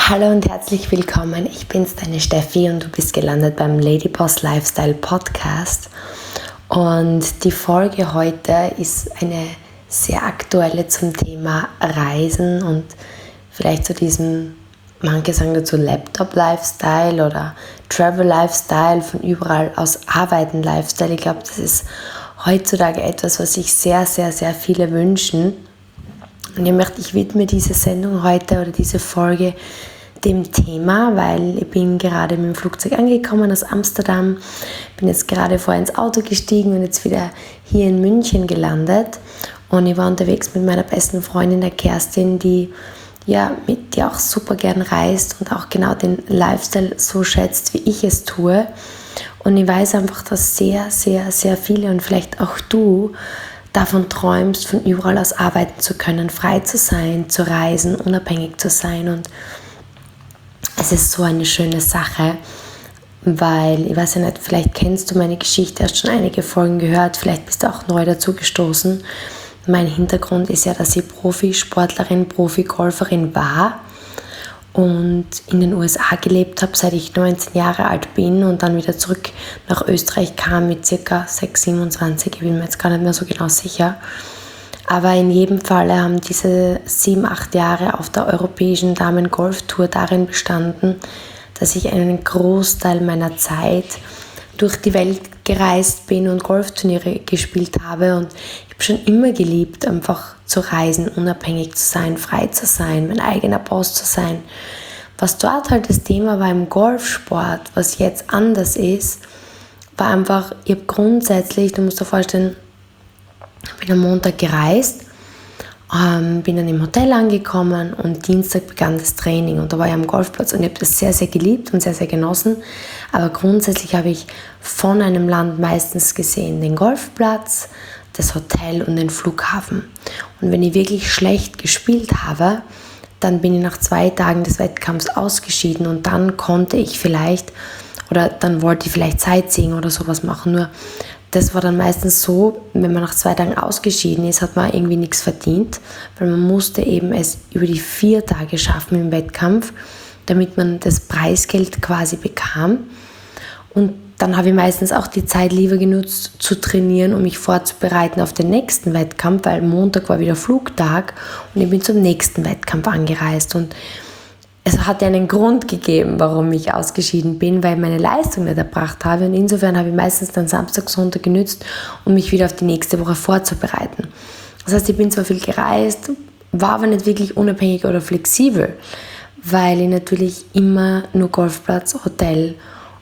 Hallo und herzlich willkommen. Ich bin's, deine Steffi, und du bist gelandet beim Ladyboss Lifestyle Podcast. Und die Folge heute ist eine sehr aktuelle zum Thema Reisen und vielleicht zu diesem, manche sagen dazu Laptop-Lifestyle oder Travel-Lifestyle, von überall aus arbeiten Lifestyle. Ich glaube, das ist heutzutage etwas, was sich sehr, sehr, sehr viele wünschen. Und ich widme diese Sendung heute oder diese Folge dem Thema, weil ich bin gerade mit dem Flugzeug angekommen aus Amsterdam, bin jetzt gerade vorher ins Auto gestiegen und jetzt wieder hier in München gelandet. Und ich war unterwegs mit meiner besten Freundin, der Kerstin, die auch super gern reist und auch genau den Lifestyle so schätzt, wie ich es tue. Und ich weiß einfach, dass sehr, sehr, sehr viele und vielleicht auch du davon träumst, von überall aus arbeiten zu können, frei zu sein, zu reisen, unabhängig zu sein. Und es ist so eine schöne Sache, weil, ich weiß ja nicht, vielleicht kennst du meine Geschichte, hast schon einige Folgen gehört, vielleicht bist du auch neu dazu gestoßen. Mein Hintergrund ist ja, dass ich Profisportlerin, Profigolferin war und in den USA gelebt habe, seit ich 19 Jahre alt bin und dann wieder zurück nach Österreich kam mit ca. 27, ich bin mir jetzt gar nicht mehr so genau sicher. Aber in jedem Fall haben diese 7-8 Jahre auf der europäischen Damen-Golf-Tour darin bestanden, dass ich einen Großteil meiner Zeit durch die Welt gereist bin und Golfturniere gespielt habe. Und ich habe schon immer geliebt, einfach zu reisen, unabhängig zu sein, frei zu sein, mein eigener Boss zu sein. Was dort halt das Thema war im Golfsport, was jetzt anders ist, war einfach, ich habe grundsätzlich, du musst dir vorstellen, bin am Montag gereist, bin dann im Hotel angekommen und Dienstag begann das Training und da war ich am Golfplatz und ich habe das sehr, sehr geliebt und sehr, sehr genossen. Aber grundsätzlich habe ich von einem Land meistens gesehen den Golfplatz, das Hotel und den Flughafen. Und wenn ich wirklich schlecht gespielt habe, dann bin ich nach 2 Tagen des Wettkampfs ausgeschieden und dann konnte ich vielleicht, oder dann wollte ich vielleicht Sightseeing oder sowas machen, nur das war dann meistens so, wenn man nach 2 Tagen ausgeschieden ist, hat man irgendwie nichts verdient, weil man musste eben es über die 4 Tage schaffen im Wettkampf, damit man das Preisgeld quasi bekam. Und dann habe ich meistens auch die Zeit lieber genutzt zu trainieren, um mich vorzubereiten auf den nächsten Wettkampf, weil Montag war wieder Flugtag und ich bin zum nächsten Wettkampf angereist. Und es hat ja einen Grund gegeben, warum ich ausgeschieden bin, weil ich meine Leistung nicht erbracht habe. Und insofern habe ich meistens dann Samstag, Sonntag genützt, um mich wieder auf die nächste Woche vorzubereiten. Das heißt, ich bin zwar viel gereist, war aber nicht wirklich unabhängig oder flexibel, weil ich natürlich immer nur Golfplatz, Hotel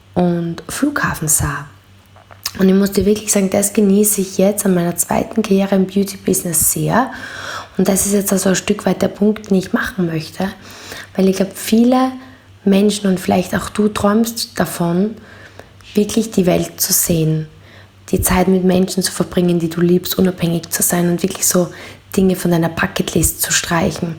und Flughafen sah. Und ich muss dir wirklich sagen, das genieße ich jetzt an meiner zweiten Karriere im Beauty-Business sehr. Und das ist jetzt also ein Stück weit der Punkt, den ich machen möchte. Weil ich glaube, viele Menschen und vielleicht auch du träumst davon, wirklich die Welt zu sehen. Die Zeit mit Menschen zu verbringen, die du liebst, unabhängig zu sein und wirklich so Dinge von deiner Bucketlist zu streichen.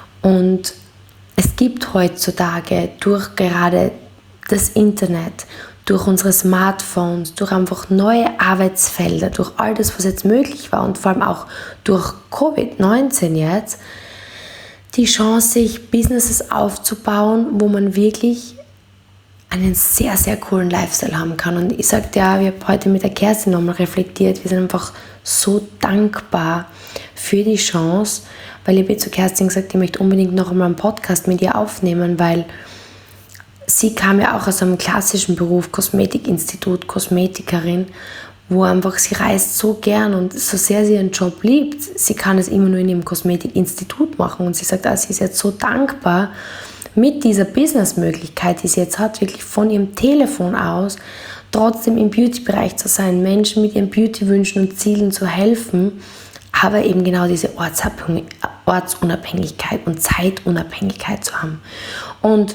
Und es gibt heutzutage durch gerade das Internet, durch unsere Smartphones, durch einfach neue Arbeitsfelder, durch all das, was jetzt möglich war und vor allem auch durch Covid-19 jetzt, die Chance, sich Businesses aufzubauen, wo man wirklich einen sehr, sehr coolen Lifestyle haben kann. Und ich sagte ja, wir haben heute mit der Kerstin nochmal reflektiert, wir sind einfach so dankbar für die Chance, weil ich habe zu Kerstin gesagt, ich möchte unbedingt noch einmal einen Podcast mit ihr aufnehmen, weil sie kam ja auch aus einem klassischen Beruf, Kosmetikinstitut, Kosmetikerin, wo einfach sie reist so gern und so sehr sie ihren Job liebt. Sie kann es immer nur in ihrem Kosmetikinstitut machen und sie sagt, sie ist jetzt so dankbar mit dieser Businessmöglichkeit, die sie jetzt hat, wirklich von ihrem Telefon aus trotzdem im Beauty-Bereich zu sein, Menschen mit ihren Beauty-Wünschen und Zielen zu helfen, aber eben genau diese Ortsunabhängigkeit und Zeitunabhängigkeit zu haben. Und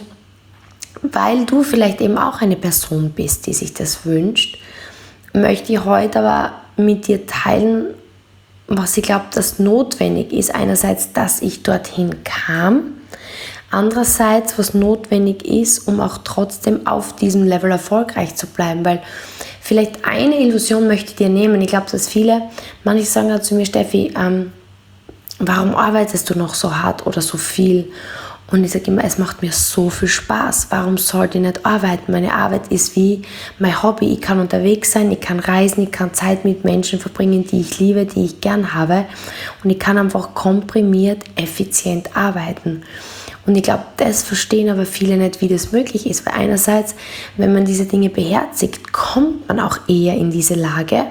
weil du vielleicht eben auch eine Person bist, die sich das wünscht, möchte ich heute aber mit dir teilen, was ich glaube, dass notwendig ist. Einerseits, dass ich dorthin kam, andererseits, was notwendig ist, um auch trotzdem auf diesem Level erfolgreich zu bleiben, weil vielleicht eine Illusion möchte ich dir nehmen. Ich glaube, dass manche sagen zu mir, Steffi, warum arbeitest du noch so hart oder so viel? Und ich sage immer, es macht mir so viel Spaß. Warum sollte ich nicht arbeiten? Meine Arbeit ist wie mein Hobby. Ich kann unterwegs sein, ich kann reisen, ich kann Zeit mit Menschen verbringen, die ich liebe, die ich gern habe. Und ich kann einfach komprimiert, effizient arbeiten. Und ich glaube, das verstehen aber viele nicht, wie das möglich ist. Weil einerseits, wenn man diese Dinge beherzigt, kommt man auch eher in diese Lage.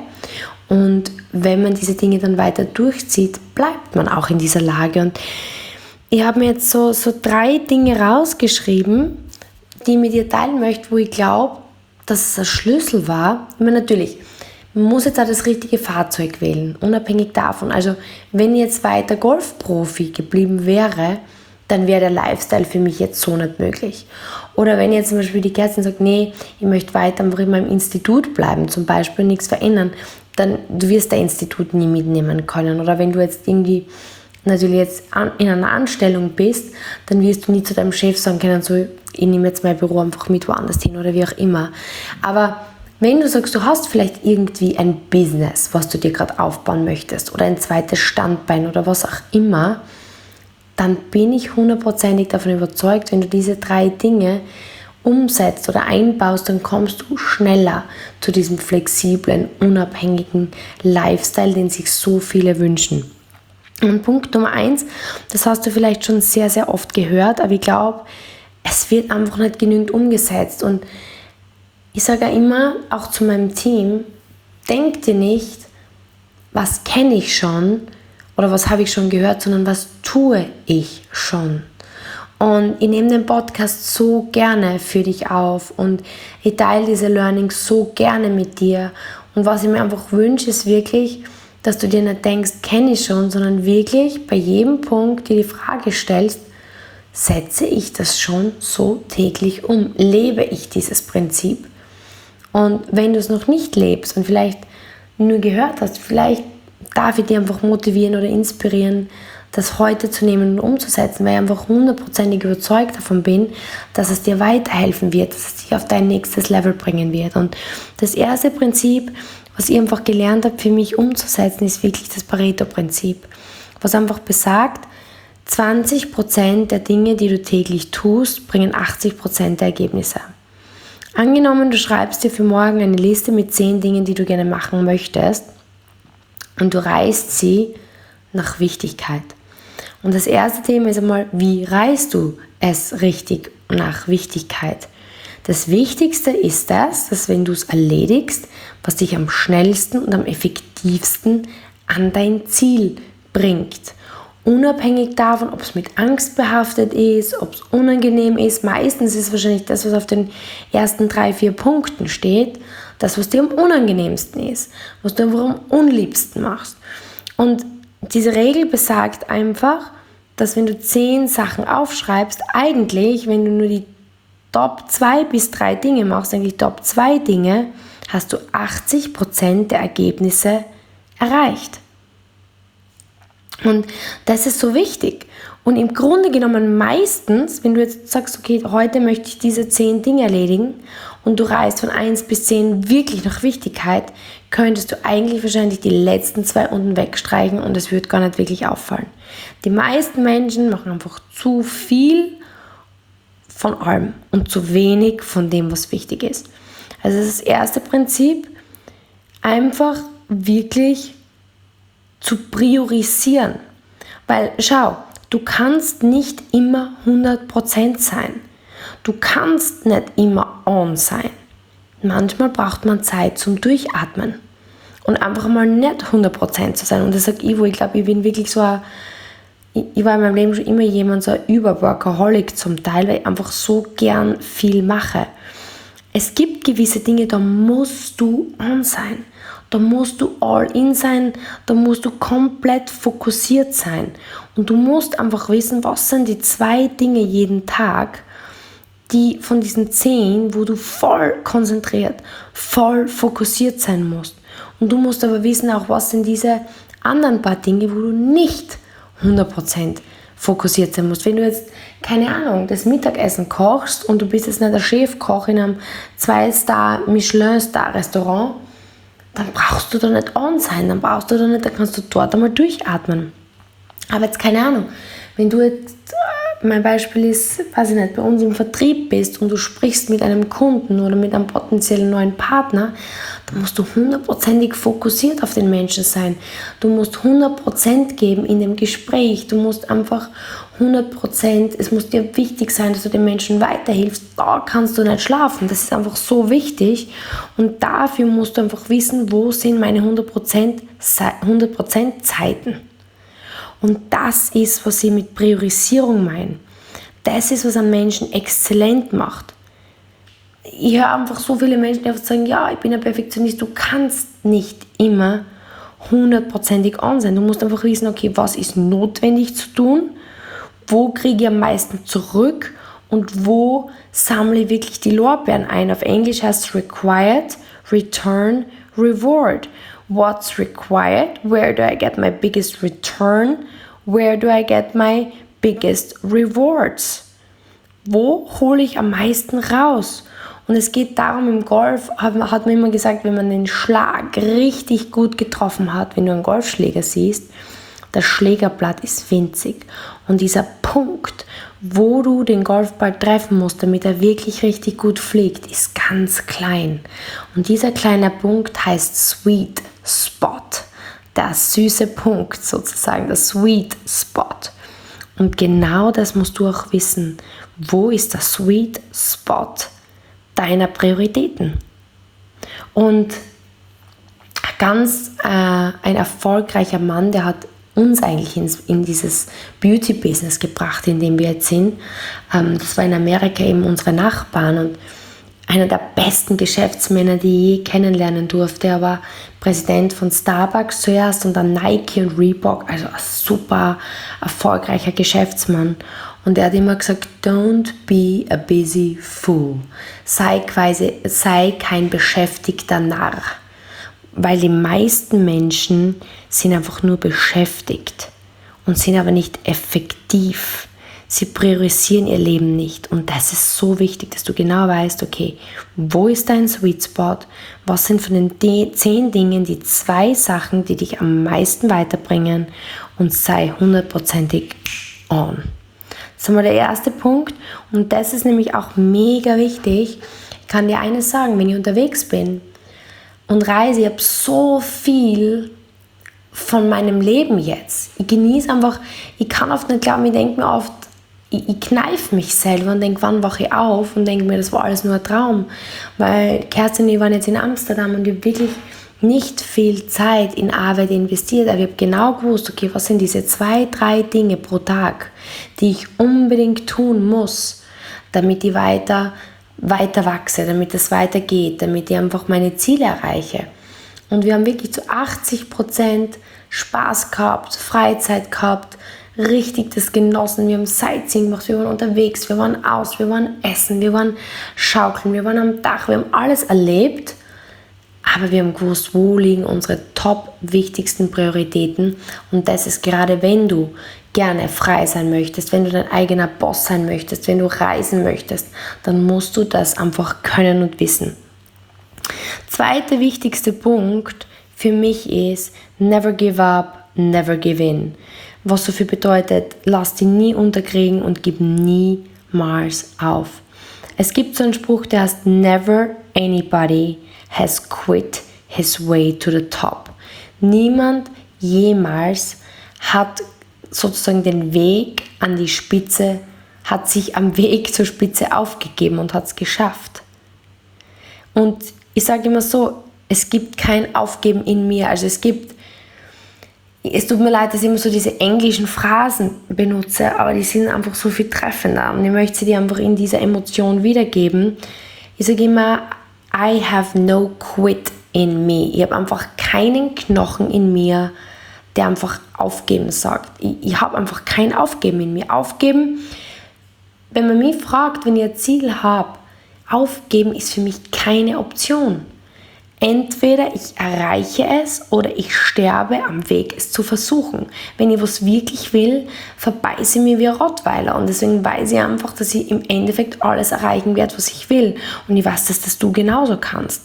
Und wenn man diese Dinge dann weiter durchzieht, bleibt man auch in dieser Lage. Und ich habe mir jetzt so 3 Dinge rausgeschrieben, die ich mit dir teilen möchte, wo ich glaube, dass es ein Schlüssel war. Ich meine, natürlich, man muss jetzt auch das richtige Fahrzeug wählen, unabhängig davon. Also wenn ich jetzt weiter Golfprofi geblieben wäre, dann wäre der Lifestyle für mich jetzt so nicht möglich. Oder wenn jetzt zum Beispiel die Kerstin sagt, nee, ich möchte weiter einfach in meinem Institut bleiben, zum Beispiel nichts verändern, dann du wirst dein Institut nie mitnehmen können. Oder wenn du jetzt irgendwie natürlich jetzt in einer Anstellung bist, dann wirst du nie zu deinem Chef sagen können, so, ich nehme jetzt mein Büro einfach mit woanders hin oder wie auch immer. Aber wenn du sagst, du hast vielleicht irgendwie ein Business, was du dir gerade aufbauen möchtest oder ein zweites Standbein oder was auch immer, dann bin ich 100%ig davon überzeugt, wenn du diese 3 Dinge umsetzt oder einbaust, dann kommst du schneller zu diesem flexiblen, unabhängigen Lifestyle, den sich so viele wünschen. Und Punkt Nummer 1, das hast du vielleicht schon sehr, sehr oft gehört, aber ich glaube, es wird einfach nicht genügend umgesetzt. Und ich sage ja immer, auch zu meinem Team, denk dir nicht, was kenne ich schon oder was habe ich schon gehört, sondern was tue ich schon. Und ich nehme den Podcast so gerne für dich auf und ich teile diese Learnings so gerne mit dir. Und was ich mir einfach wünsche, ist wirklich, dass du dir nicht denkst, kenne ich schon, sondern wirklich bei jedem Punkt dir die Frage stellst, setze ich das schon so täglich um? Lebe ich dieses Prinzip? Und wenn du es noch nicht lebst und vielleicht nur gehört hast, vielleicht darf ich dir einfach motivieren oder inspirieren, das heute zu nehmen und umzusetzen, weil ich einfach 100%ig überzeugt davon bin, dass es dir weiterhelfen wird, dass es dich auf dein nächstes Level bringen wird. Und das erste Prinzip, was ich einfach gelernt habe, für mich umzusetzen, ist wirklich das Pareto-Prinzip, was einfach besagt, 20% der Dinge, die du täglich tust, bringen 80% der Ergebnisse. Angenommen, du schreibst dir für morgen eine Liste mit 10 Dingen, die du gerne machen möchtest und du reißt sie nach Wichtigkeit. Und das erste Thema ist einmal, wie reißt du es richtig nach Wichtigkeit? Das Wichtigste ist das, dass wenn du es erledigst, was dich am schnellsten und am effektivsten an dein Ziel bringt. Unabhängig davon, ob es mit Angst behaftet ist, ob es unangenehm ist, meistens ist es wahrscheinlich das, was auf den ersten 3-4 Punkten steht, das, was dir am unangenehmsten ist, was du einfach am unliebsten machst. Und diese Regel besagt einfach, dass wenn du 10 Sachen aufschreibst, eigentlich, wenn du nur die Top 2 bis 3 Dinge machst, eigentlich Top 2 Dinge, hast du 80% der Ergebnisse erreicht. Und das ist so wichtig. Und im Grunde genommen meistens, wenn du jetzt sagst, okay, heute möchte ich diese 10 Dinge erledigen und du reißt von 1 bis 10 wirklich nach Wichtigkeit, könntest du eigentlich wahrscheinlich die letzten 2 unten wegstreichen und es wird gar nicht wirklich auffallen. Die meisten Menschen machen einfach zu viel von allem und zu wenig von dem, was wichtig ist. Also das ist das erste Prinzip, einfach wirklich zu priorisieren. Weil schau, du kannst nicht immer 100% sein. Du kannst nicht immer on sein. Manchmal braucht man Zeit zum Durchatmen und einfach mal nicht 100% zu sein. Und das sage ich glaube, ich bin wirklich so ich war in meinem Leben schon immer jemand, so ein Überworkaholic zum Teil, weil ich einfach so gern viel mache. Es gibt gewisse Dinge, da musst du on sein. Da musst du all in sein, da musst du komplett fokussiert sein. Und du musst einfach wissen, was sind die 2 Dinge jeden Tag, die von diesen 10, wo du voll konzentriert, voll fokussiert sein musst. Und du musst aber wissen auch, was sind diese anderen paar Dinge, wo du nicht 100% fokussiert sein musst. Wenn du jetzt, keine Ahnung, das Mittagessen kochst und du bist jetzt nicht der Chefkoch in einem 2-Star-Michelin-Star-Restaurant, dann brauchst du da nicht on sein, dann dann kannst du dort einmal durchatmen. Aber jetzt keine Ahnung, wenn du jetzt mein Beispiel ist, weiß ich nicht, bei uns im Vertrieb bist und du sprichst mit einem Kunden oder mit einem potenziellen neuen Partner, dann musst du 100%ig fokussiert auf den Menschen sein. Du musst 100% geben in dem Gespräch. Du musst einfach 100%, es muss dir wichtig sein, dass du den Menschen weiterhilfst. Da kannst du nicht schlafen. Das ist einfach so wichtig. Und dafür musst du einfach wissen, wo sind meine 100% Zeiten. Und das ist, was ich mit Priorisierung meine. Das ist, was einen Menschen exzellent macht. Ich höre einfach so viele Menschen, die einfach sagen, ja, ich bin ein Perfektionist. Du kannst nicht immer 100%ig on sein. Du musst einfach wissen, okay, was ist notwendig zu tun, wo kriege ich am meisten zurück und wo sammle ich wirklich die Lorbeeren ein. Auf Englisch heißt es required, return, reward. What's required? Where do I get my biggest return? Where do I get my biggest rewards? Wo hole ich am meisten raus? Und es geht darum, im Golf hat man immer gesagt, wenn man den Schlag richtig gut getroffen hat, wenn du einen Golfschläger siehst, das Schlägerblatt ist winzig. Und dieser Punkt, wo du den Golfball treffen musst, damit er wirklich richtig gut fliegt, ist ganz klein. Und dieser kleine Punkt heißt Sweet Spot. Der süße Punkt sozusagen, der Sweet Spot. Und genau das musst du auch wissen. Wo ist der Sweet Spot deiner Prioritäten? Und ein erfolgreicher Mann, der hat uns eigentlich in dieses Beauty-Business gebracht, in dem wir jetzt sind. Das war in Amerika eben unsere Nachbarn und einer der besten Geschäftsmänner, die ich je kennenlernen durfte. Er war Präsident von Starbucks zuerst und dann Nike und Reebok, also ein super erfolgreicher Geschäftsmann. Und er hat immer gesagt, don't be a busy fool. Sei kein beschäftigter Narr. Weil die meisten Menschen sind einfach nur beschäftigt und sind aber nicht effektiv. Sie priorisieren ihr Leben nicht. Und das ist so wichtig, dass du genau weißt, okay, wo ist dein Sweet Spot? Was sind von den 10 Dingen die 2 Sachen, die dich am meisten weiterbringen? Und sei 100%ig on. Das ist einmal der erste Punkt. Und das ist nämlich auch mega wichtig. Ich kann dir eines sagen, wenn ich unterwegs bin und reise, ich habe so viel von meinem Leben jetzt. Ich genieße einfach, ich kann oft nicht glauben, ich denke mir oft, ich kneife mich selber und denke, wann wache ich auf und denke mir, das war alles nur ein Traum. Weil Kerstin und ich waren jetzt in Amsterdam und ich habe wirklich nicht viel Zeit in Arbeit investiert, aber ich habe genau gewusst, okay, was sind diese 2-3 Dinge pro Tag, die ich unbedingt tun muss, damit ich weiter wachse, damit es weitergeht, damit ich einfach meine Ziele erreiche. Und wir haben wirklich zu 80% Spaß gehabt, Freizeit gehabt, richtig das genossen. Wir haben Sightseeing gemacht, wir waren unterwegs, wir waren aus, wir waren essen, wir waren schaukeln, wir waren am Dach, wir haben alles erlebt, aber wir haben gewusst, wo liegen unsere top wichtigsten Prioritäten. Und das ist gerade, wenn du gerne frei sein möchtest, wenn du dein eigener Boss sein möchtest, wenn du reisen möchtest, dann musst du das einfach können und wissen. Zweiter wichtigster Punkt für mich ist, never give up, never give in. Was so viel bedeutet, lass dich nie unterkriegen und gib niemals auf. Es gibt so einen Spruch, der heißt, never anybody has quit his way to the top. Niemand jemals hat sozusagen den Weg an die Spitze, hat sich am Weg zur Spitze aufgegeben und hat es geschafft. Und ich sage immer so, es gibt kein Aufgeben in mir. Also es tut mir leid, dass ich immer so diese englischen Phrasen benutze, aber die sind einfach so viel treffender und ich möchte sie dir einfach in dieser Emotion wiedergeben. Ich sage immer, I have no quit in me. Ich habe einfach keinen Knochen in mir, der einfach aufgeben sagt. Ich habe einfach kein Aufgeben in mir. Aufgeben, wenn man mich fragt, wenn ich ein Ziel habe, aufgeben ist für mich keine Option. Entweder ich erreiche es oder ich sterbe am Weg, es zu versuchen. Wenn ich was wirklich will, verbeiße ich mich wie ein Rottweiler. Und deswegen weiß ich einfach, dass ich im Endeffekt alles erreichen werde, was ich will. Und ich weiß, dass das du genauso kannst.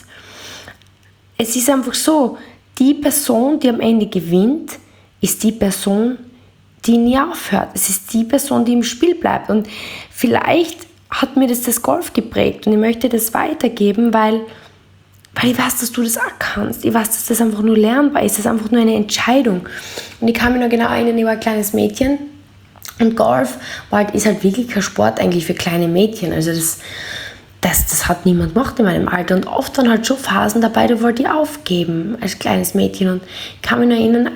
Es ist einfach so, die Person, die am Ende gewinnt, ist die Person, die nie aufhört. Es ist die Person, die im Spiel bleibt. Und vielleicht hat mir das Golf geprägt und ich möchte das weitergeben, weil ich weiß, dass du das auch kannst. Ich weiß, dass das einfach nur lernbar ist. Das ist einfach nur eine Entscheidung. Und ich kann mich noch genau erinnern, ich war ein kleines Mädchen und Golf ist halt wirklich kein Sport eigentlich für kleine Mädchen. Also das hat niemand gemacht in meinem Alter. Und oft waren halt schon Phasen dabei, da wollte ich aufgeben als kleines Mädchen. Und ich kann mich noch erinnern,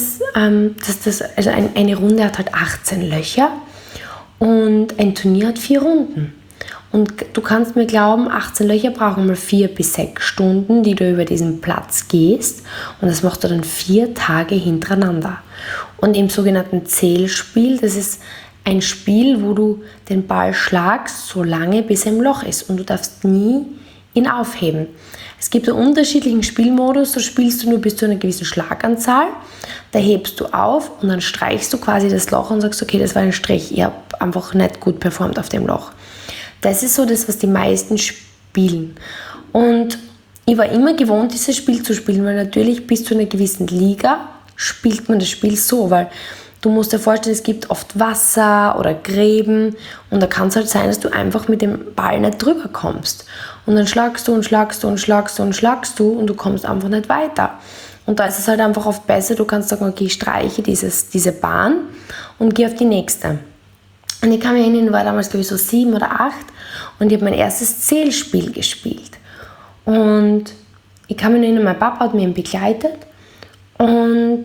eine Runde hat halt 18 Löcher und ein Turnier hat 4 Runden. Und du kannst mir glauben, 18 Löcher brauchen mal 4 bis 6 Stunden, die du über diesen Platz gehst. Und das machst du dann 4 Tage hintereinander. Und im sogenannten Zählspiel, das ist ein Spiel, wo du den Ball schlagst, so lange bis er im Loch ist. Und du darfst nie ihn aufheben. Es gibt einen unterschiedlichen Spielmodus, da spielst du nur bis zu einer gewissen Schlaganzahl. Da hebst du auf und dann streichst du quasi das Loch und sagst, okay, das war ein Strich. Ich habe einfach nicht gut performt auf dem Loch. Das ist so das, was die meisten spielen. Und ich war immer gewohnt, dieses Spiel zu spielen, weil natürlich bis zu einer gewissen Liga spielt man das Spiel so, weil du musst dir vorstellen, es gibt oft Wasser oder Gräben und da kann es halt sein, dass du einfach mit dem Ball nicht drüber kommst. Und dann schlagst du und schlagst du und schlagst du und schlagst du und du kommst einfach nicht weiter. Und da ist es halt einfach oft besser, du kannst sagen, okay, ich streiche diese Bahn und gehe auf die nächste. Und ich kann mich erinnern, ich war damals, glaube ich, so 7 oder 8 und ich habe mein erstes Zählspiel gespielt. Und ich kann mich erinnern, mein Papa hat mich begleitet und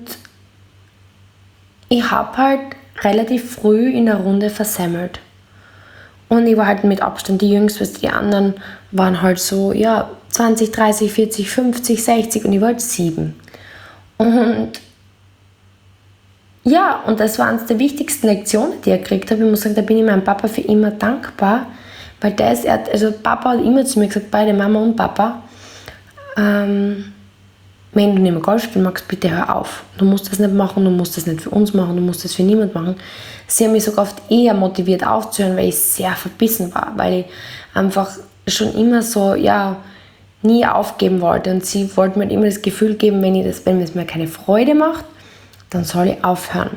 ich habe halt relativ früh in der Runde versemmelt. Und ich war halt mit Abstand die Jüngste, weil die anderen waren halt so, 20, 30, 40, 50, 60 und ich war halt 7. Und das war eines der wichtigsten Lektionen, die ich gekriegt habe. Ich muss sagen, da bin ich meinem Papa für immer dankbar, weil Papa hat immer zu mir gesagt, beide Mama und Papa, wenn du nicht mehr Golf spielen magst, bitte hör auf. Du musst das nicht machen, du musst das nicht für uns machen, du musst das für niemand machen. Sie haben mich sogar oft eher motiviert aufzuhören, weil ich sehr verbissen war, weil ich einfach schon immer so, nie aufgeben wollte. Und sie wollten mir immer das Gefühl geben, wenn es mir keine Freude macht, dann soll ich aufhören.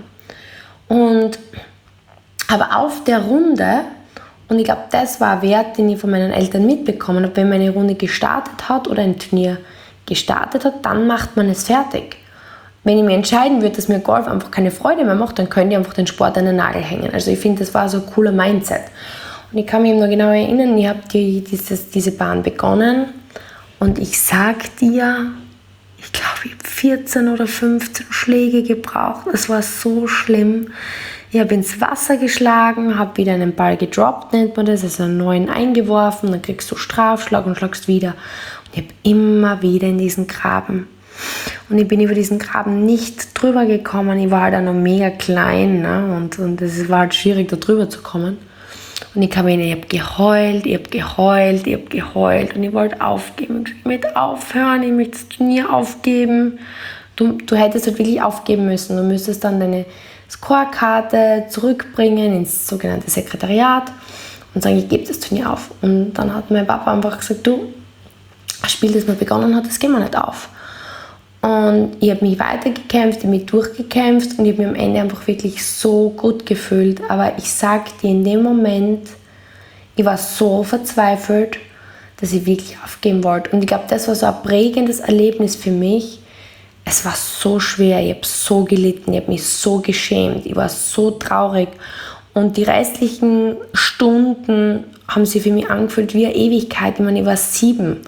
Aber auf der Runde, und ich glaube, das war ein Wert, den ich von meinen Eltern mitbekommen habe, wenn man eine Runde gestartet hat oder ein Turnier gestartet hat, dann macht man es fertig. Wenn ich mir entscheiden würde, dass mir Golf einfach keine Freude mehr macht, dann könnte ich einfach den Sport an den Nagel hängen. Also ich finde, das war so ein cooler Mindset. Und ich kann mich noch genau erinnern, ich habe diese Bahn begonnen und ich sag dir, ich glaube, ich habe 14 oder 15 Schläge gebraucht. Es war so schlimm. Ich habe ins Wasser geschlagen, habe wieder einen Ball gedroppt, nennt man das, also einen neuen eingeworfen, dann kriegst du Strafschlag und schlagst wieder. Und ich habe immer wieder in diesen Graben. Und ich bin über diesen Graben nicht drüber gekommen. Ich war halt auch noch mega klein, ne? Und es war halt schwierig, da drüber zu kommen. Und ich habe geheult und ich wollte aufgeben. Ich möchte aufhören, ich möchte das Turnier aufgeben. Du hättest halt wirklich aufgeben müssen. Du müsstest dann deine Scorekarte zurückbringen ins sogenannte Sekretariat und sagen, ich gebe das Turnier auf. Und dann hat mein Papa einfach gesagt, du, das Spiel, das man begonnen hat, das geben wir nicht auf. Und ich habe mich weitergekämpft, ich habe mich durchgekämpft und ich habe mich am Ende einfach wirklich so gut gefühlt. Aber ich sage dir, in dem Moment, ich war so verzweifelt, dass ich wirklich aufgeben wollte. Und ich glaube, das war so ein prägendes Erlebnis für mich. Es war so schwer, ich habe so gelitten, ich habe mich so geschämt, ich war so traurig. Und die restlichen Stunden haben sich für mich angefühlt wie eine Ewigkeit. Ich meine, ich war 7.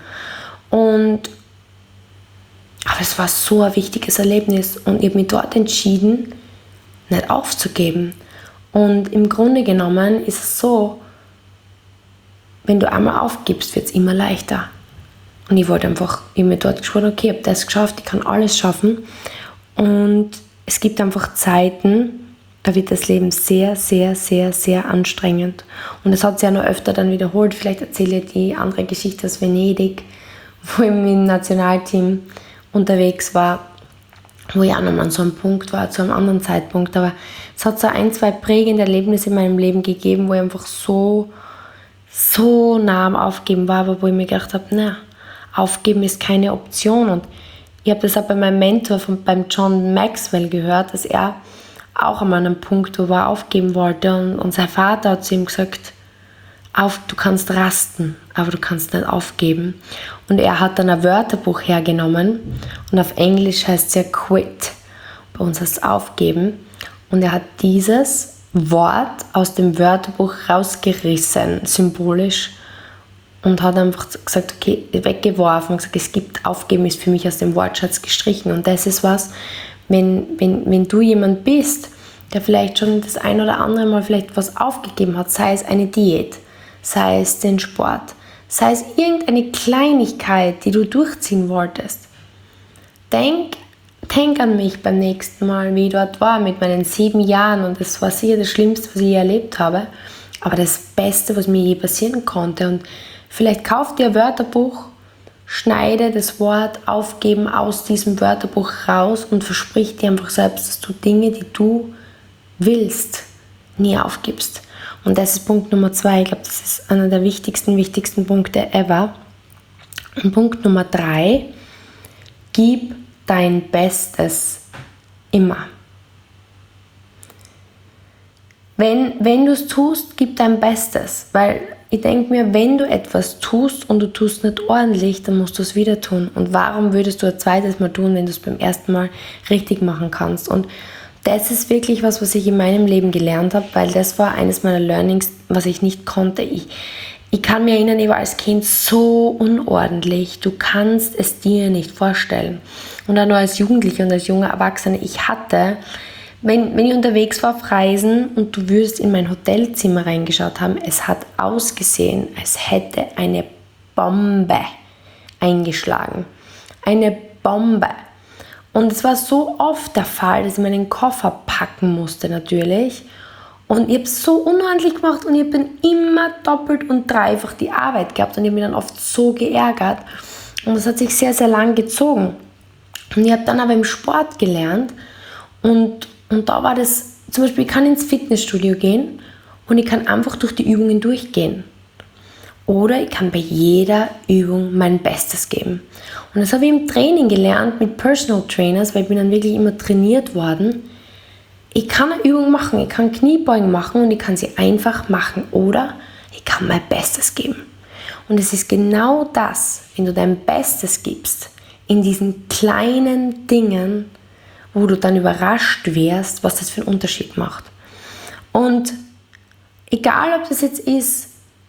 Aber es war so ein wichtiges Erlebnis und ich habe mich dort entschieden, nicht aufzugeben. Und im Grunde genommen ist es so, wenn du einmal aufgibst, wird es immer leichter. Und ich habe mir dort geschworen, okay, ich habe das geschafft, ich kann alles schaffen. Und es gibt einfach Zeiten, da wird das Leben sehr, sehr, sehr, sehr anstrengend. Und das hat sich ja noch öfter dann wiederholt. Vielleicht erzähle ich die andere Geschichte aus Venedig, wo ich mit dem Nationalteam unterwegs war, wo ich auch nochmal an so einem Punkt war, zu einem anderen Zeitpunkt. Aber es hat so 1-2 prägende Erlebnisse in meinem Leben gegeben, wo ich einfach so nah am Aufgeben war, aber wo ich mir gedacht habe, aufgeben ist keine Option. Und ich habe das auch bei meinem Mentor, beim John Maxwell gehört, dass er auch an einem Punkt, wo er aufgeben wollte und sein Vater hat zu ihm gesagt, du kannst rasten, aber du kannst nicht aufgeben. Und er hat dann ein Wörterbuch hergenommen und auf Englisch heißt es ja quit. Bei uns heißt es aufgeben. Und er hat dieses Wort aus dem Wörterbuch rausgerissen, symbolisch, und hat einfach gesagt, okay, weggeworfen und gesagt, es gibt aufgeben, ist für mich aus dem Wortschatz gestrichen. Und das ist was, wenn du jemand bist, der vielleicht schon das ein oder andere Mal vielleicht was aufgegeben hat, sei es eine Diät, sei es den Sport, sei es irgendeine Kleinigkeit, die du durchziehen wolltest. Denk an mich beim nächsten Mal, wie ich dort war mit meinen 7 Jahren, und das war sicher das Schlimmste, was ich je erlebt habe, aber das Beste, was mir je passieren konnte. Und vielleicht kauf dir ein Wörterbuch, schneide das Wort aufgeben aus diesem Wörterbuch raus und versprich dir einfach selbst, dass du Dinge, die du willst, nie aufgibst. Und das ist Punkt Nummer 2. Ich glaube, das ist einer der wichtigsten Punkte ever. Und Punkt Nummer 3, gib dein Bestes immer. Wenn du es tust, gib dein Bestes, weil ich denke mir, wenn du etwas tust und du tust nicht ordentlich, dann musst du es wieder tun. Und warum würdest du ein zweites Mal tun, wenn du es beim ersten Mal richtig machen kannst? Und das ist wirklich was ich in meinem Leben gelernt habe, weil das war eines meiner Learnings, was ich nicht konnte. Ich kann mich erinnern, ich war als Kind so unordentlich. Du kannst es dir nicht vorstellen. Und auch nur als Jugendliche und als junger Erwachsene, ich hatte, wenn ich unterwegs war auf Reisen und du würdest in mein Hotelzimmer reingeschaut haben, es hat ausgesehen, als hätte eine Bombe eingeschlagen. Eine Bombe. Und es war so oft der Fall, dass ich meinen Koffer packen musste natürlich. Und ich habe es so unordentlich gemacht und ich habe dann immer doppelt und dreifach die Arbeit gehabt und ich habe mich dann oft so geärgert. Und das hat sich sehr, sehr lang gezogen. Und ich habe dann aber im Sport gelernt und da war das, zum Beispiel, ich kann ins Fitnessstudio gehen und ich kann einfach durch die Übungen durchgehen. Oder ich kann bei jeder Übung mein Bestes geben. Und das habe ich im Training gelernt mit Personal Trainers, weil ich bin dann wirklich immer trainiert worden. Ich kann eine Übung machen, ich kann Kniebeugen machen und ich kann sie einfach machen. Oder ich kann mein Bestes geben. Und es ist genau das, wenn du dein Bestes gibst, in diesen kleinen Dingen, wo du dann überrascht wärst, was das für einen Unterschied macht. Und egal, ob das jetzt ist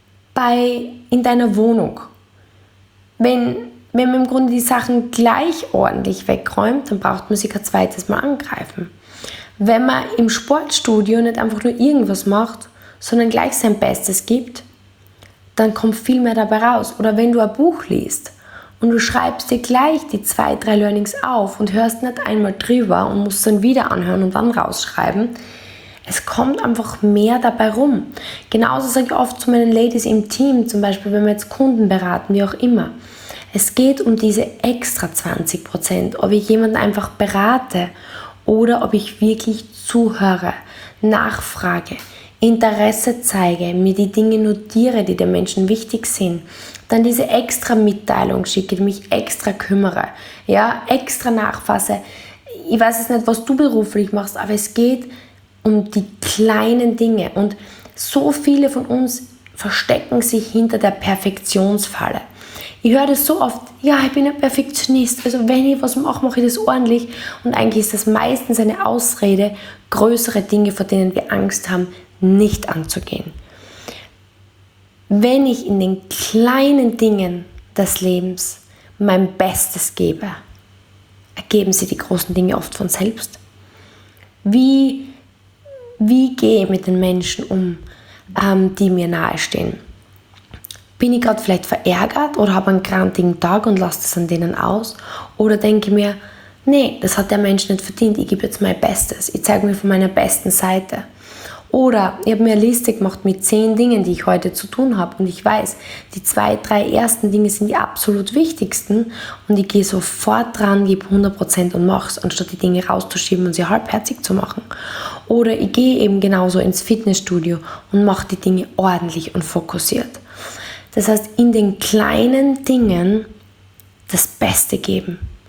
in deiner Wohnung, wenn man im Grunde die Sachen gleich ordentlich wegräumt, dann braucht man sich kein zweites Mal angreifen. Wenn man im Sportstudio nicht einfach nur irgendwas macht, sondern gleich sein Bestes gibt, dann kommt viel mehr dabei raus. Oder wenn du ein Buch liest und du schreibst dir gleich die 2, 3 Learnings auf und hörst nicht einmal drüber und musst dann wieder anhören und dann rausschreiben. Es kommt einfach mehr dabei rum. Genauso sage ich oft zu meinen Ladies im Team, zum Beispiel, wenn wir jetzt Kunden beraten, wie auch immer. Es geht um diese extra 20%, ob ich jemanden einfach berate oder ob ich wirklich zuhöre, nachfrage, Interesse zeige, mir die Dinge notiere, die den Menschen wichtig sind, dann diese extra Mitteilung schicke, mich extra kümmere, ja, extra nachfasse. Ich weiß jetzt nicht, was du beruflich machst, aber es geht um die kleinen Dinge. Und so viele von uns verstecken sich hinter der Perfektionsfalle. Ich höre das so oft, ja, ich bin ein Perfektionist, also wenn ich was mache, mache ich das ordentlich. Und eigentlich ist das meistens eine Ausrede, größere Dinge, vor denen wir Angst haben, nicht anzugehen. Wenn ich in den kleinen Dingen des Lebens mein Bestes gebe, ergeben sie die großen Dinge oft von selbst. Wie gehe ich mit den Menschen um, die mir nahestehen? Bin ich gerade vielleicht verärgert oder habe einen grantigen Tag und lasse das an denen aus? Oder denke mir, nee, das hat der Mensch nicht verdient, ich gebe jetzt mein Bestes, ich zeige mir von meiner besten Seite. Oder ich habe mir eine Liste gemacht mit 10 Dingen, die ich heute zu tun habe und ich weiß, die 2, 3 ersten Dinge sind die absolut wichtigsten und ich gehe sofort dran, gebe 100% und mache es, anstatt die Dinge rauszuschieben und sie halbherzig zu machen. Oder ich gehe eben genauso ins Fitnessstudio und mache die Dinge ordentlich und fokussiert. Das heißt, in den kleinen Dingen das Beste geben.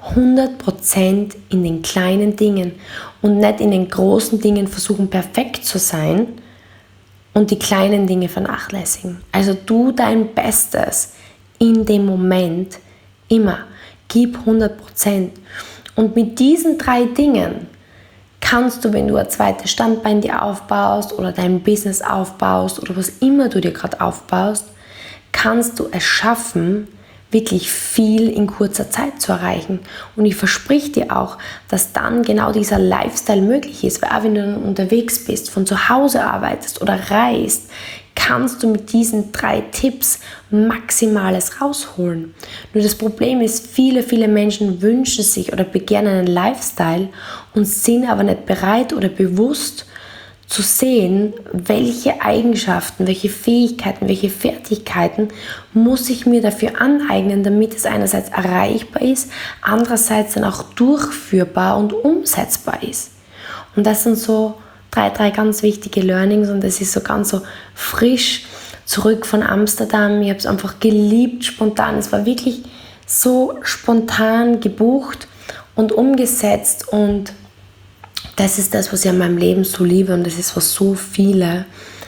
100% in den kleinen Dingen und nicht in den großen Dingen versuchen, perfekt zu sein und die kleinen Dinge vernachlässigen. Also tu dein Bestes in dem Moment immer. Gib 100%. Und mit diesen 3 Dingen kannst du, wenn du ein zweites Standbein dir aufbaust oder dein Business aufbaust oder was immer du dir gerade aufbaust, kannst du es schaffen, wirklich viel in kurzer Zeit zu erreichen. Und ich verspreche dir auch, dass dann genau dieser Lifestyle möglich ist, weil auch wenn du dann unterwegs bist, von zu Hause arbeitest oder reist, kannst du mit diesen 3 Tipps Maximales rausholen. Nur das Problem ist, viele Menschen wünschen sich oder begehren einen Lifestyle und sind aber nicht bereit oder bewusst zu sehen, welche Eigenschaften, welche Fähigkeiten, welche Fertigkeiten muss ich mir dafür aneignen, damit es einerseits erreichbar ist, andererseits dann auch durchführbar und umsetzbar ist. Und das sind so drei ganz wichtige Learnings und das ist so ganz so frisch zurück von Amsterdam. Ich habe es einfach geliebt, spontan. Es war wirklich so spontan gebucht und umgesetzt und das ist das, was ich an meinem Leben so liebe und das ist, was so viele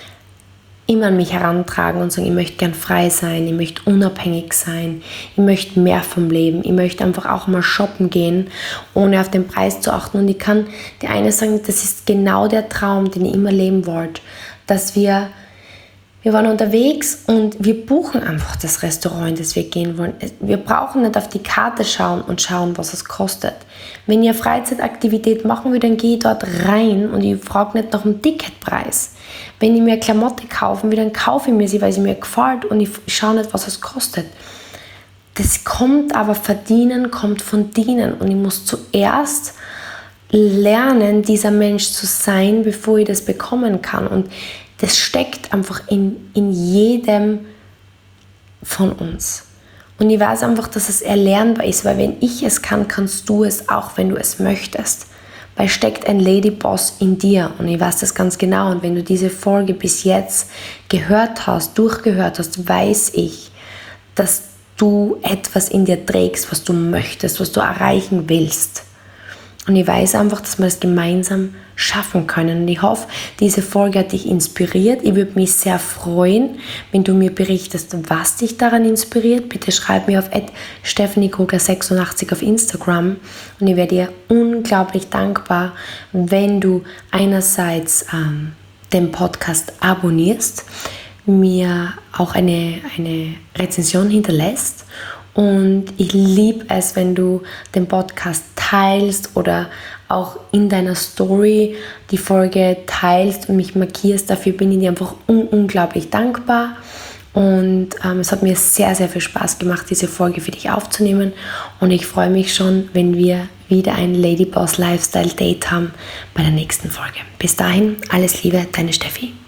immer an mich herantragen und sagen, ich möchte gern frei sein, ich möchte unabhängig sein, ich möchte mehr vom Leben, ich möchte einfach auch mal shoppen gehen, ohne auf den Preis zu achten. Und ich kann dir eines sagen, das ist genau der Traum, den ich immer leben wollte, dass wir waren unterwegs und wir buchen einfach das Restaurant, in das wir gehen wollen. Wir brauchen nicht auf die Karte schauen und schauen, was es kostet. Wenn ihr eine Freizeitaktivität machen will, dann gehe ich dort rein und ich frage nicht nach dem Ticketpreis. Wenn ich mir eine Klamotte kaufen will, dann kaufe ich mir sie, weil sie mir gefällt und ich schaue nicht, was es kostet. Das kommt aber, Verdienen kommt von Dienen und ich muss zuerst lernen, dieser Mensch zu sein, bevor ich das bekommen kann. Und das steckt einfach in jedem von uns. Und ich weiß einfach, dass es erlernbar ist, weil wenn ich es kann, kannst du es auch, wenn du es möchtest. Weil steckt ein Ladyboss in dir und ich weiß das ganz genau. Und wenn du diese Folge bis jetzt gehört hast, durchgehört hast, weiß ich, dass du etwas in dir trägst, was du möchtest, was du erreichen willst. Und ich weiß einfach, dass wir das gemeinsam schaffen können. Und ich hoffe, diese Folge hat dich inspiriert. Ich würde mich sehr freuen, wenn du mir berichtest, was dich daran inspiriert. Bitte schreib mir auf @stephaniekruger86 auf Instagram. Und ich wäre dir unglaublich dankbar, wenn du einerseits den Podcast abonnierst, mir auch eine Rezension hinterlässt. Und ich liebe es, wenn du den Podcast teilst oder auch in deiner Story die Folge teilst und mich markierst. Dafür bin ich dir einfach unglaublich dankbar. Und es hat mir sehr, sehr viel Spaß gemacht, diese Folge für dich aufzunehmen. Und ich freue mich schon, wenn wir wieder ein Ladyboss Lifestyle Date haben bei der nächsten Folge. Bis dahin, alles Liebe, deine Steffi.